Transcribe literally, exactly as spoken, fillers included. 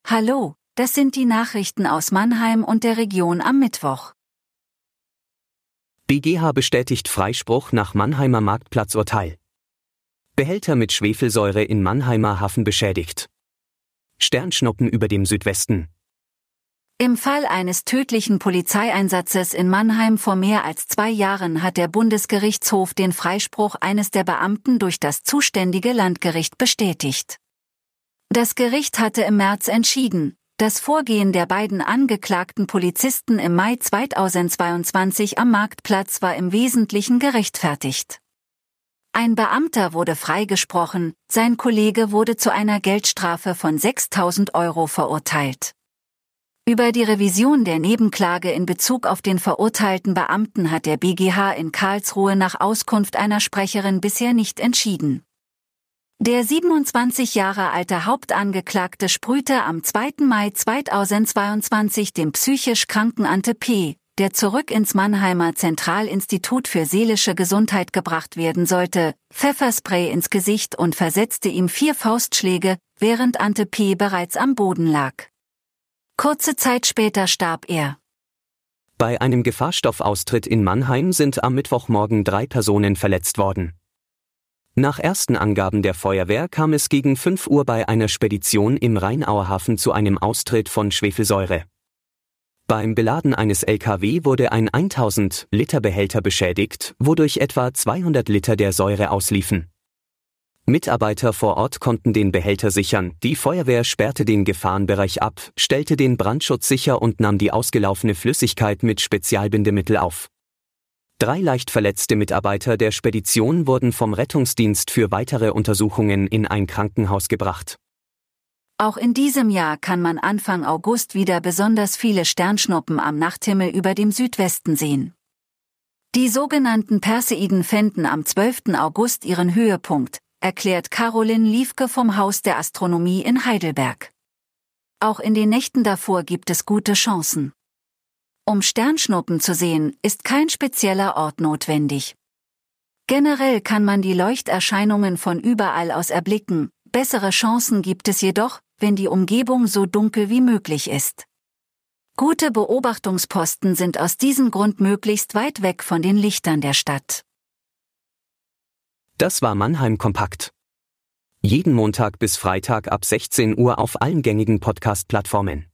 Hallo, das sind die Nachrichten aus Mannheim und der Region am Mittwoch. B G H bestätigt Freispruch nach Mannheimer Marktplatzurteil. Behälter mit Schwefelsäure in Mannheimer Hafen beschädigt. Sternschnuppen über dem Südwesten. Im Fall eines tödlichen Polizeieinsatzes in Mannheim vor mehr als zwei Jahren hat der Bundesgerichtshof den Freispruch eines der Beamten durch das zuständige Landgericht bestätigt. Das Gericht hatte im März entschieden, das Vorgehen der beiden angeklagten Polizisten im Mai zweitausendzweiundzwanzig am Marktplatz war im Wesentlichen gerechtfertigt. Ein Beamter wurde freigesprochen, sein Kollege wurde zu einer Geldstrafe von sechstausend Euro verurteilt. Über die Revision der Nebenklage in Bezug auf den verurteilten Beamten hat der B G H in Karlsruhe nach Auskunft einer Sprecherin bisher nicht entschieden. Der siebenundzwanzig Jahre alte Hauptangeklagte sprühte am zweiten Mai zweitausendzweiundzwanzig dem psychisch kranken Ante P., der zurück ins Mannheimer Zentralinstitut für seelische Gesundheit gebracht werden sollte, Pfefferspray ins Gesicht und versetzte ihm vier Faustschläge, während Ante P. bereits am Boden lag. Kurze Zeit später starb er. Bei einem Gefahrstoffaustritt in Mannheim sind am Mittwochmorgen drei Personen verletzt worden. Nach ersten Angaben der Feuerwehr kam es gegen fünf Uhr bei einer Spedition im Rheinauer Hafen zu einem Austritt von Schwefelsäure. Beim Beladen eines L K W wurde ein tausend Liter Behälter beschädigt, wodurch etwa zweihundert Liter der Säure ausliefen. Mitarbeiter vor Ort konnten den Behälter sichern, die Feuerwehr sperrte den Gefahrenbereich ab, stellte den Brandschutz sicher und nahm die ausgelaufene Flüssigkeit mit Spezialbindemittel auf. Drei leicht verletzte Mitarbeiter der Spedition wurden vom Rettungsdienst für weitere Untersuchungen in ein Krankenhaus gebracht. Auch in diesem Jahr kann man Anfang August wieder besonders viele Sternschnuppen am Nachthimmel über dem Südwesten sehen. Die sogenannten Perseiden fänden am zwölften August ihren Höhepunkt, erklärt Caroline Liefke vom Haus der Astronomie in Heidelberg. Auch in den Nächten davor gibt es gute Chancen. Um Sternschnuppen zu sehen, ist kein spezieller Ort notwendig. Generell kann man die Leuchterscheinungen von überall aus erblicken, bessere Chancen gibt es jedoch, wenn die Umgebung so dunkel wie möglich ist. Gute Beobachtungsposten sind aus diesem Grund möglichst weit weg von den Lichtern der Stadt. Das war Mannheim Kompakt. Jeden Montag bis Freitag ab sechzehn Uhr auf allen gängigen Podcast-Plattformen.